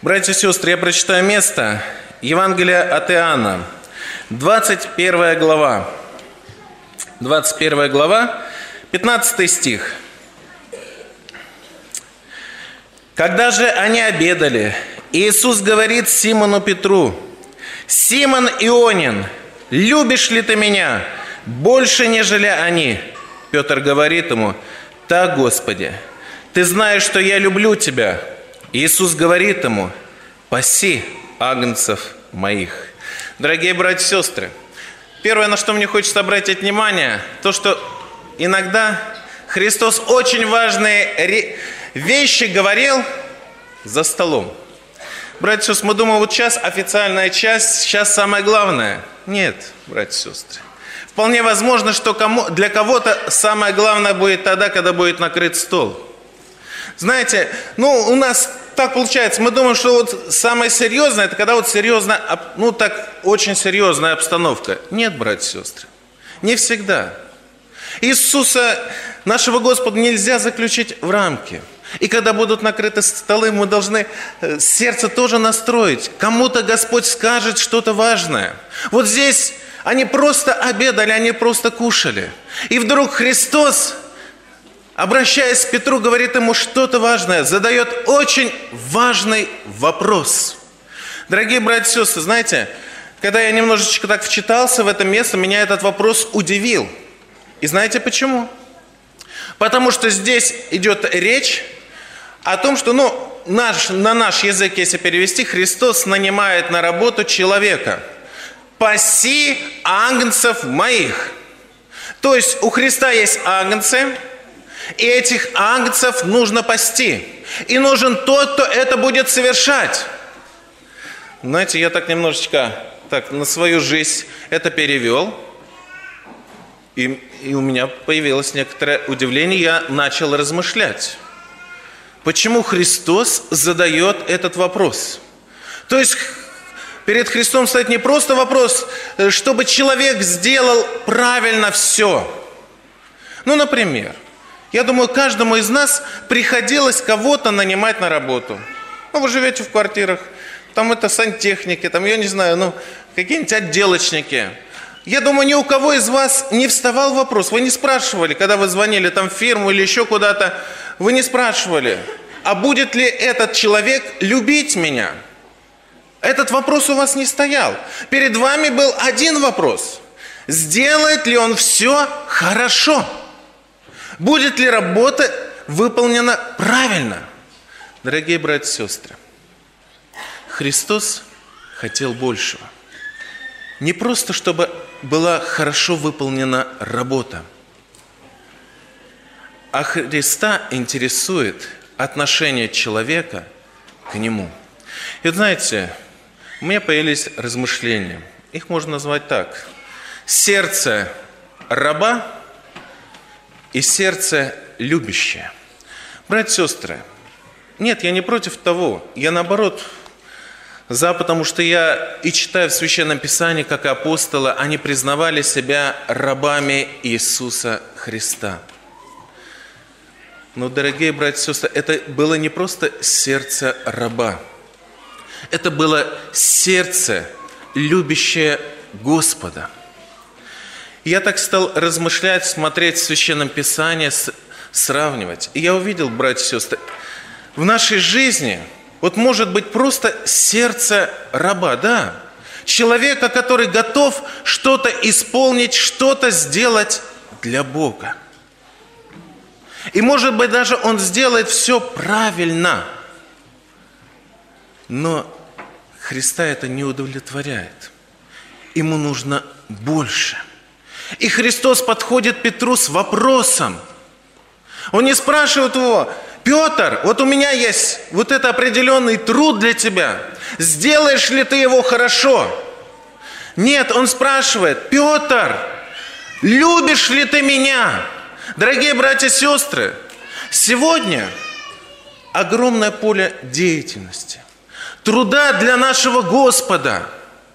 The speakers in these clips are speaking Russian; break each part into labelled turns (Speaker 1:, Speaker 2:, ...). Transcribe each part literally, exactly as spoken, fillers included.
Speaker 1: Братья и сестры, я прочитаю место Евангелия от Иоанна, двадцать первая глава, двадцать первая глава, пятнадцатый стих. «Когда же они обедали, Иисус говорит Симону Петру: „Симон Ионин, любишь ли ты меня больше, нежели они?“ Петр говорит ему: „Так, Господи, ты знаешь, что я люблю тебя“. Иисус говорит ему: „Паси агнцев моих“». Дорогие братья и сестры, первое, на что мне хочется обратить внимание, то, что иногда Христос очень важные вещи говорил за столом. Братья и сестры, мы думаем, вот сейчас официальная часть, сейчас самое главное. Нет, братья и сестры. Вполне возможно, что кому, для кого-то самое главное будет тогда, когда будет накрыт стол. Знаете, ну, у нас так получается, мы думаем, что вот самое серьезное, это когда вот серьезная, ну, так, очень серьезная обстановка. Нет, братья и сестры, не всегда. Иисуса, нашего Господа, нельзя заключить в рамки. И когда будут накрыты столы, мы должны сердце тоже настроить. Кому-то Господь скажет что-то важное. Вот здесь они просто обедали, они просто кушали. И вдруг Христос, обращаясь к Петру, говорит ему что-то важное, задает очень важный вопрос. Дорогие братья и сестры, знаете, когда я немножечко так вчитался в это место, меня этот вопрос удивил. И знаете почему? Потому что здесь идет речь о том, что, ну, наш, на наш язык, если перевести, Христос нанимает на работу человека. «Паси агнцев моих». То есть у Христа есть агнцы, и этих агнцев нужно пасти. И нужен тот, кто это будет совершать. Знаете, я так немножечко так, на свою жизнь это перевел. И, и у меня появилось некоторое удивление, я начал размышлять. Почему Христос задает этот вопрос? То есть перед Христом стоит не просто вопрос, чтобы человек сделал правильно все. Ну, например, я думаю, каждому из нас приходилось кого-то нанимать на работу. Ну, вы живете в квартирах, там это сантехники, там, я не знаю, ну, какие-нибудь отделочники. Я думаю, ни у кого из вас не вставал вопрос. Вы не спрашивали, когда вы звонили там в фирму или еще куда-то, вы не спрашивали, а будет ли этот человек любить меня? Этот вопрос у вас не стоял. Перед вами был один вопрос. Сделает ли он все хорошо? Будет ли работа выполнена правильно? Дорогие братья и сестры, Христос хотел большего. Не просто, чтобы была хорошо выполнена работа, а Христа интересует отношение человека к Нему. И знаете, у меня появились размышления. Их можно назвать так. Сердце раба и сердце любящее. Братья и сестры, нет, я не против того. Я наоборот за, потому что я и читаю в Священном Писании, как и апостолы, они признавали себя рабами Иисуса Христа. Но, дорогие братья и сестры, это было не просто сердце раба. Это было сердце, любящее Господа. Я так стал размышлять, смотреть в Священном Писании, сравнивать. И я увидел, братья и сестры, в нашей жизни вот может быть просто сердце раба, да. Человека, который готов что-то исполнить, что-то сделать для Бога. И может быть даже он сделает все правильно. Но Христа это не удовлетворяет. Ему нужно больше. И Христос подходит к Петру с вопросом. Он не спрашивает его: «Петр, вот у меня есть вот это определенный труд для тебя. Сделаешь ли ты его хорошо?» Нет, он спрашивает: «Петр, любишь ли ты меня?» Дорогие братья и сестры, сегодня огромное поле деятельности, труда для нашего Господа.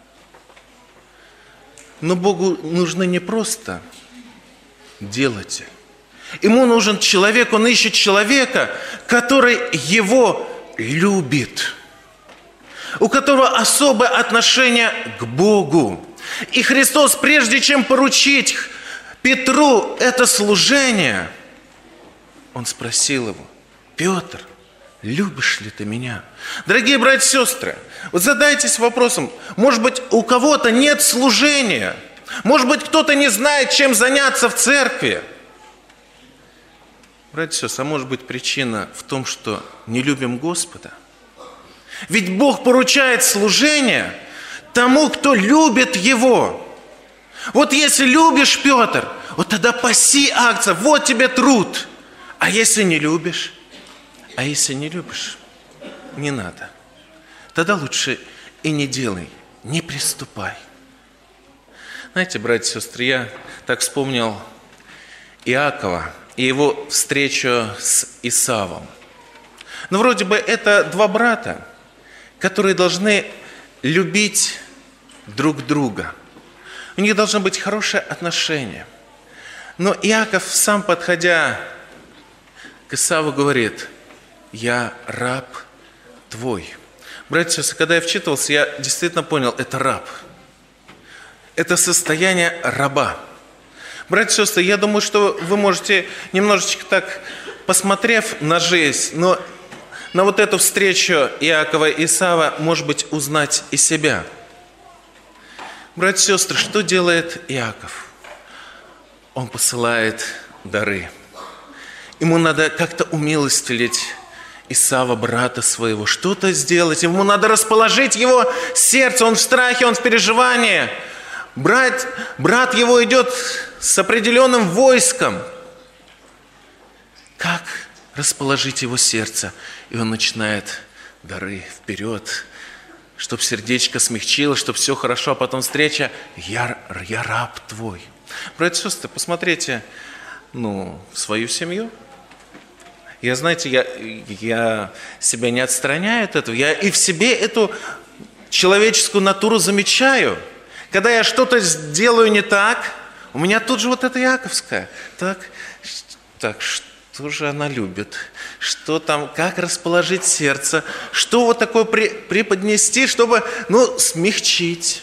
Speaker 1: Но Богу нужны не просто делатели. Ему нужен человек, он ищет человека, который его любит. у которого особое отношение к Богу. И Христос, прежде чем поручить Петру это служение, Он спросил его: Петр, любишь ли ты меня? Дорогие братья и сестры, вот задайтесь вопросом, может быть, у кого-то нет служения, может быть, кто-то не знает, чем заняться в церкви. Братья и сестры, а может быть, причина в том, что не любим Господа? Ведь Бог поручает служение тому, кто любит Его. Вот если любишь, Петр, вот тогда паси акция, вот тебе труд. А если не любишь? А если не любишь, не надо. Тогда лучше и не делай, не приступай. Знаете, братья и сестры, я так вспомнил Иакова и его встречу с Исавом. Ну, вроде бы это два брата, которые должны любить друг друга. У них должно быть хорошее отношение. Но Иаков, сам подходя к Исаву, говорит: я раб твой. Братья и сестры, когда я вчитывался, я действительно понял, это раб. Это состояние раба. Братья и сестры, я думаю, что вы можете немножечко так, посмотрев на жизнь, но на вот эту встречу Иакова и Исава, может быть, узнать и себя. Братья и сестры, что делает Иаков? Он посылает дары. Ему надо как-то умилостивить Исава, брата своего, что-то сделать. Ему надо расположить его сердце. Он в страхе, он в переживании. Брат, брат его идет с определенным войском. Как расположить его сердце? И он начинает дары вперед, чтобы сердечко смягчилось, чтобы все хорошо, а потом встреча: я, я раб твой. Братья и сестры, посмотрите, ну, в свою семью. Я, знаете, я, я себя не отстраняю от этого. Я и в себе эту человеческую натуру замечаю. Когда я что-то сделаю не так, у меня тут же вот это Иаковское. Так, так, что же она любит? Что там, как расположить сердце? Что вот такое при, преподнести, чтобы, ну, смягчить?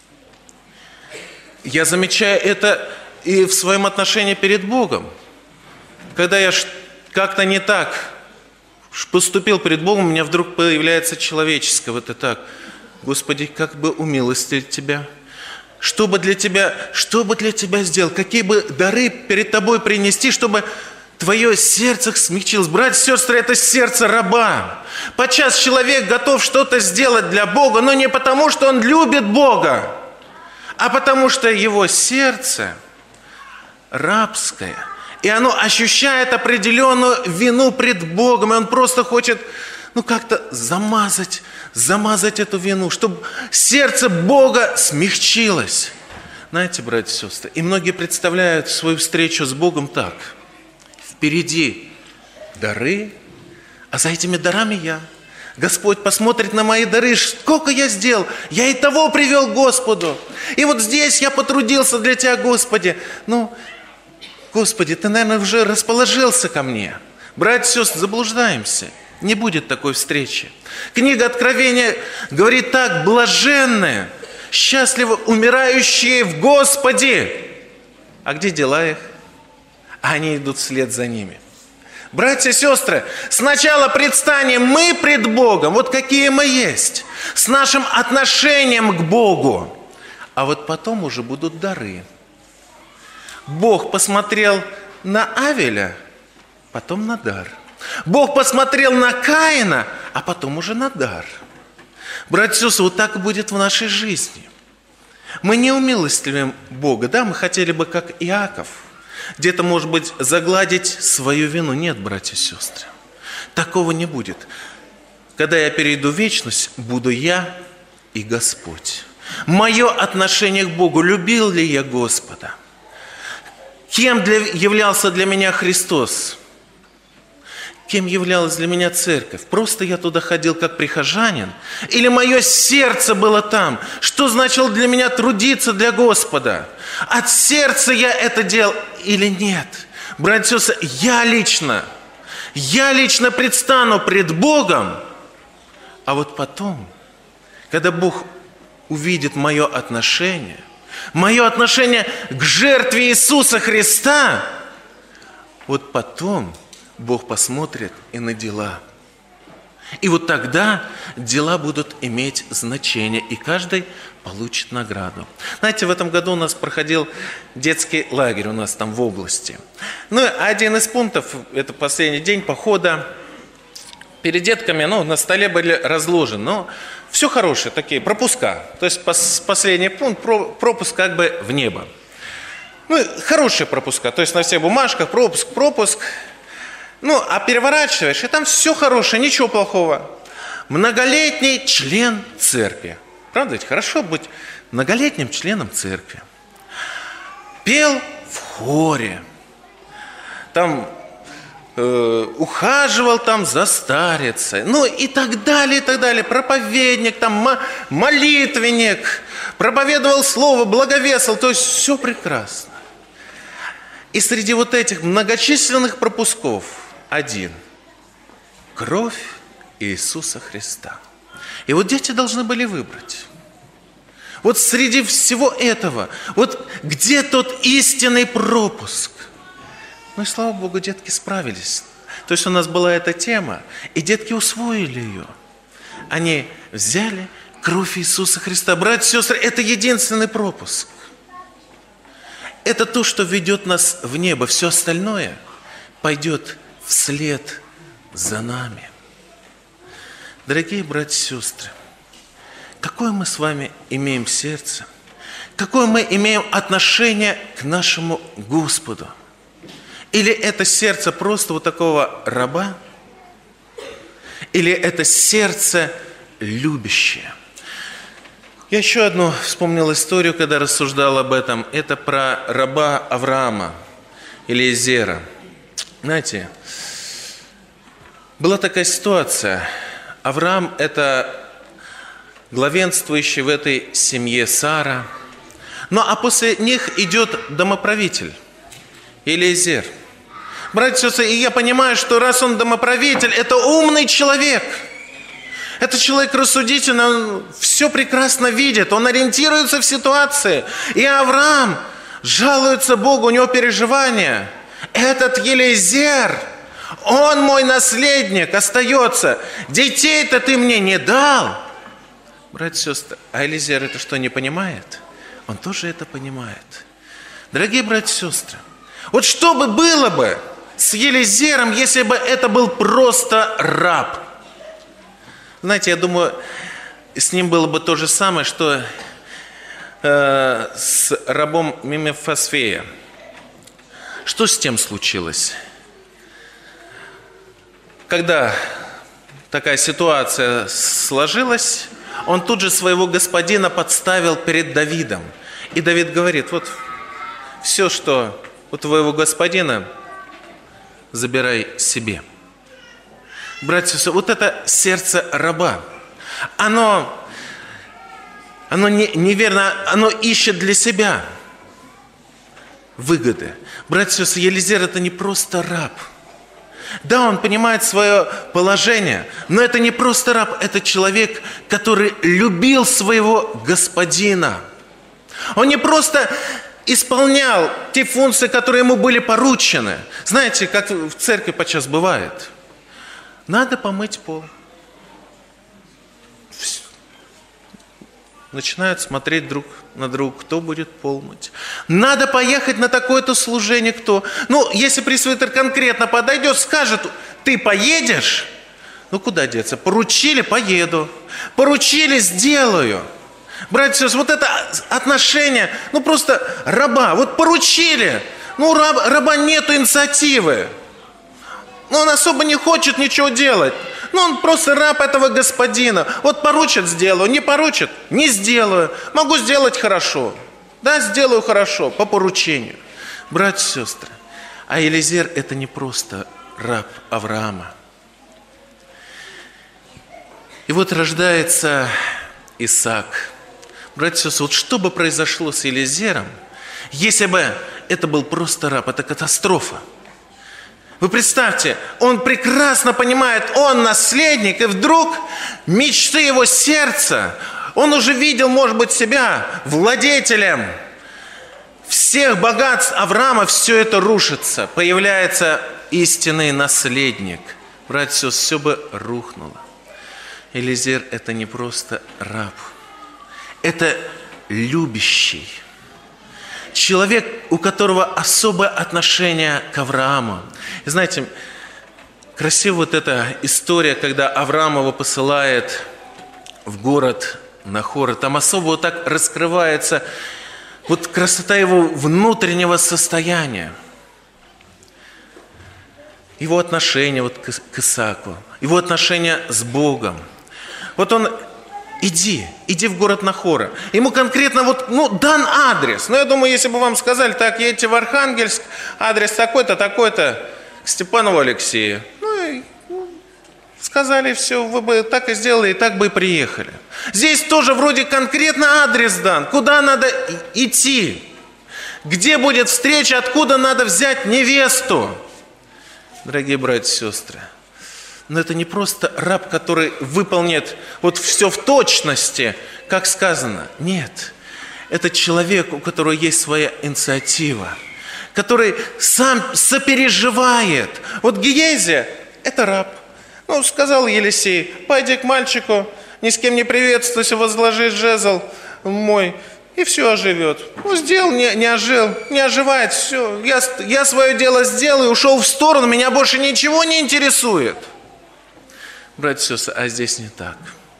Speaker 1: Я замечаю это и в своем отношении перед Богом. Когда я как-то не так поступил перед Богом, у меня вдруг появляется человеческое. Вот это так: Господи, как бы умилостивить Тебя? Что бы для Тебя, что бы для Тебя сделал? Какие бы дары перед Тобой принести, чтобы Твое сердце смягчилось? Братья и сестры, это сердце раба. Подчас человек готов что-то сделать для Бога, но не потому, что он любит Бога, а потому что его сердце рабское. И оно ощущает определенную вину пред Богом. И он просто хочет, ну, как-то замазать, замазать эту вину, чтобы сердце Бога смягчилось. Знаете, братья и сестры, и многие представляют свою встречу с Богом так: впереди дары, а за этими дарами я. Господь посмотрит на мои дары, сколько я сделал. Я и того привел к Господу. И вот здесь я потрудился для Тебя, Господи. Ну, Господи, Ты, наверное, уже расположился ко мне. Братья и сестры, заблуждаемся. Не будет такой встречи. Книга Откровения говорит так: блаженные, счастливы умирающие в Господе. А где дела их? Они идут вслед за ними. Братья и сестры, сначала предстанем мы пред Богом, вот какие мы есть, с нашим отношением к Богу. А вот потом уже будут дары. Бог посмотрел на Авеля, потом на дар. Бог посмотрел на Каина, а потом уже на дар. Братья и сестры, вот так и будет в нашей жизни. Мы не умилостивим Бога, да, мы хотели бы, как Иаков, где-то, может быть, загладить свою вину. Нет, братья и сестры, такого не будет. Когда я перейду в вечность, буду я и Господь. Мое отношение к Богу: любил ли я Господа? Кем для, являлся для меня Христос? Кем являлась для меня церковь? Просто я туда ходил как прихожанин? Или мое сердце было там? Что значило для меня трудиться для Господа? От сердца я это делал или нет? Братья и сестры, я лично, я лично предстану пред Богом, а вот потом когда Бог увидит мое отношение, мое отношение к жертве Иисуса Христа, вот потом Бог посмотрит и на дела. И вот тогда дела будут иметь значение, и каждый получит награду. Знаете, в этом году у нас проходил детский лагерь у нас там в области. Ну, один из пунктов, это последний день похода, перед детками, ну, на столе были разложены, ну, все хорошее, такие пропуска. То есть последний пункт, пропуск как бы в небо. Ну, хорошие пропуска, то есть на всех бумажках пропуск, пропуск. Ну, а переворачиваешь, и там все хорошее, ничего плохого. Многолетний член церкви. Правда ведь хорошо быть многолетним членом церкви. Пел в хоре. Там э, ухаживал там за старицей. Ну и так далее, и так далее. Проповедник, там молитвенник. Проповедовал слово, благовествовал. То есть все прекрасно. И среди вот этих многочисленных пропусков один – кровь Иисуса Христа. И вот дети должны были выбрать. Вот среди всего этого, вот где тот истинный пропуск? Ну и слава Богу, детки справились. То есть у нас была эта тема, и детки усвоили ее. Они взяли кровь Иисуса Христа. Братья и сестры, это единственный пропуск. Это то, что ведет нас в небо. Все остальное пойдет вслед за нами. Дорогие братья и сестры, какое мы с вами имеем сердце, какое мы имеем отношение к нашему Господу? Или это сердце просто вот такого раба? Или это сердце любящее? Я еще одну вспомнил историю, когда рассуждал об этом. Это про раба Авраама, Элиезера. Знаете, была такая ситуация. Авраам – это главенствующий в этой семье Сара. Ну, а после них идет домоправитель Элиезер. Братья и сестры, и я понимаю, что раз он домоправитель, это умный человек. Это человек рассудительный, он все прекрасно видит, он ориентируется в ситуации. И Авраам жалуется Богу, у него переживания. Этот Элиезер, он мой наследник, остается. Детей-то ты мне не дал. Братья и сестры, а Элиезер это что, не понимает? Он тоже это понимает. Дорогие братья и сестры, вот что бы было бы с Элиезером, если бы это был просто раб? Знаете, я думаю, с ним было бы то же самое, что э, с рабом Мефисфея. Что с тем случилось? Когда такая ситуация сложилась, он тут же своего господина подставил перед Давидом. И Давид говорит, вот все, что у твоего господина, забирай себе. Братья, вот это сердце раба, оно, оно не, неверно, оно ищет для себя выгоды. Братья, Элиезер это не просто раб. Да, он понимает свое положение, но это не просто раб, это человек, который любил своего господина. Он не просто исполнял те функции, которые ему были поручены. Знаете, как в церкви подчас бывает. Надо помыть пол. Начинают смотреть друг на друга, кто будет пол мыть. Надо поехать на такое-то служение, кто? Ну, если пресвитер конкретно подойдет, скажет, ты поедешь? Ну, куда деться? Поручили, поеду. Поручили, сделаю. Братья и сестры, вот это отношение, ну, просто раба. Вот поручили, ну, раб, раба нету инициативы. Ну, он особо не хочет ничего делать. Ну, он просто раб этого господина. Вот поручит – сделаю, не поручит – не сделаю. Могу сделать хорошо. Да, сделаю хорошо, по поручению. Братья и сестры, а Элиезер – это не просто раб Авраама. И вот рождается Исаак. Братья и сестры, вот что бы произошло с Элиезером, если бы это был просто раб? Это катастрофа. Вы представьте, он прекрасно понимает, он наследник, и вдруг мечты его сердца, Он уже видел, может быть, себя владетелем всех богатств Авраама. Все это рушится. Появляется истинный наследник. Братья и сестры, все бы рухнуло. Элиезер – это не просто раб. Это любящий. Человек, у которого особое отношение к Аврааму. И знаете, красива вот эта история, когда Авраам его посылает в город Нахор. Там особо вот так раскрывается вот красота его внутреннего состояния. Его отношение вот к, к Исааку, его отношение с Богом. Вот он, иди, иди в город Нахора. Ему конкретно вот, ну, дан адрес. Но я думаю, если бы вам сказали, так, едете в Архангельск, адрес такой-то, такой-то, к Степанову Алексею. Ну, и, ну, сказали все, вы бы так и сделали, и так бы и приехали. Здесь тоже вроде конкретно адрес дан, куда надо идти, где будет встреча, откуда надо взять невесту. Дорогие братья и сестры, но это не просто раб, который выполнит вот все в точности, как сказано. Нет, это человек, у которого есть своя инициатива, который сам сопереживает. Вот Гиези – это раб. Ну, сказал Елисей, пойди к мальчику, ни с кем не приветствуйся, возложи жезл мой, и все оживет. Ну, сделал, не, не ожил, не оживает, все. Я, я свое дело сделал и ушел в сторону, меня больше ничего не интересует. Братья и сестры, а здесь не так.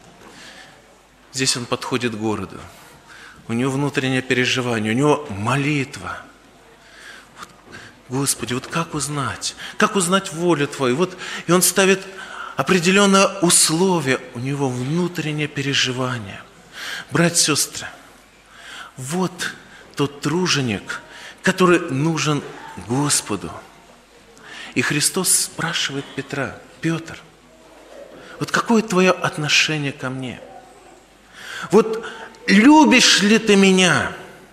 Speaker 1: Здесь он подходит к городу. У него внутреннее переживание, у него молитва. Вот, Господи, вот как узнать? Как узнать волю Твою? Вот, и он ставит определенное условие, у него внутреннее переживание. Братья и сестры, вот тот труженик, который нужен Господу. И Христос спрашивает Петра: Петр, вот какое твое отношение ко мне? Вот любишь ли ты меня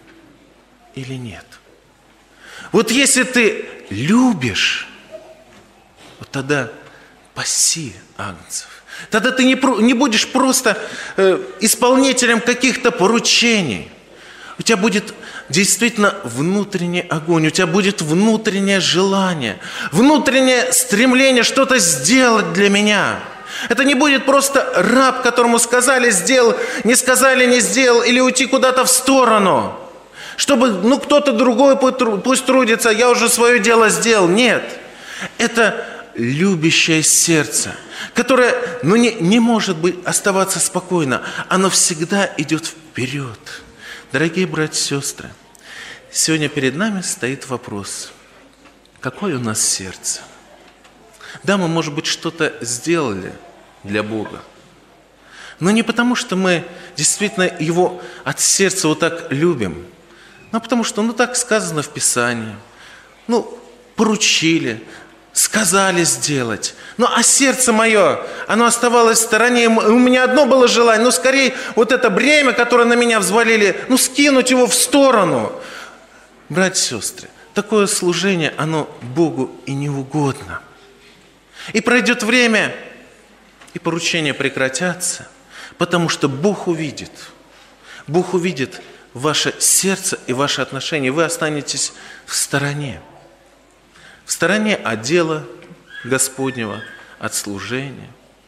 Speaker 1: или нет? Вот если ты любишь, вот тогда паси агнцев. Тогда ты не, не будешь просто э, исполнителем каких-то поручений. У тебя будет действительно внутренний огонь, у тебя будет внутреннее желание, внутреннее стремление что-то сделать для меня. Это не будет просто раб, которому сказали, сделал, не сказали, не сделал, или уйти куда-то в сторону, чтобы, ну, кто-то другой пусть трудится, я уже свое дело сделал. Нет, это любящее сердце, которое, ну, не, не может быть оставаться спокойно, оно всегда идет вперед. Дорогие братья и сестры, сегодня перед нами стоит вопрос, какое у нас сердце? Да, мы, может быть, что-то сделали для Бога, но не потому, что мы действительно Его от сердца вот так любим, но потому что, ну, так сказано в Писании, ну, поручили, сказали сделать. Ну, а сердце мое, оно оставалось в стороне. У меня одно было желание, ну, скорее, вот это бремя, которое на меня взвалили, ну, скинуть его в сторону. Братья и сестры, такое служение, оно Богу и не угодно. И пройдет время, и поручения прекратятся, потому что Бог увидит. Бог увидит ваше сердце и ваши отношения, и вы останетесь в стороне. В стороне от дела Господнего, от служения.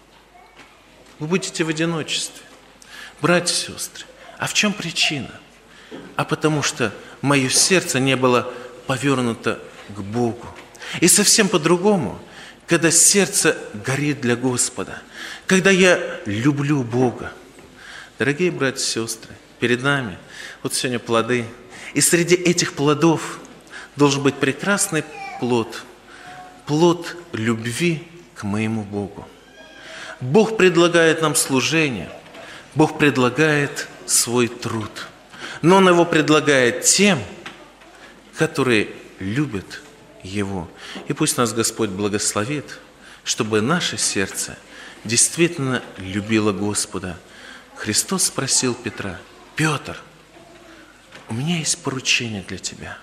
Speaker 1: Вы будете в одиночестве. Братья и сестры, а в чем причина? А потому что мое сердце не было повернуто к Богу. И совсем по-другому, когда сердце горит для Господа, когда я люблю Бога. Дорогие братья и сестры, перед нами вот сегодня плоды. И среди этих плодов должен быть прекрасный плод, плод любви к моему Богу. Бог предлагает нам служение, Бог предлагает свой труд, но Он его предлагает тем, которые любят Его. И пусть нас Господь благословит, чтобы наше сердце действительно любило Господа. Христос спросил Петра: Петр, у меня есть поручение для тебя.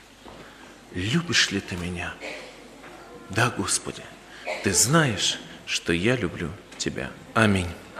Speaker 1: Любишь ли ты меня? Да, Господи, ты знаешь, что я люблю тебя. Аминь.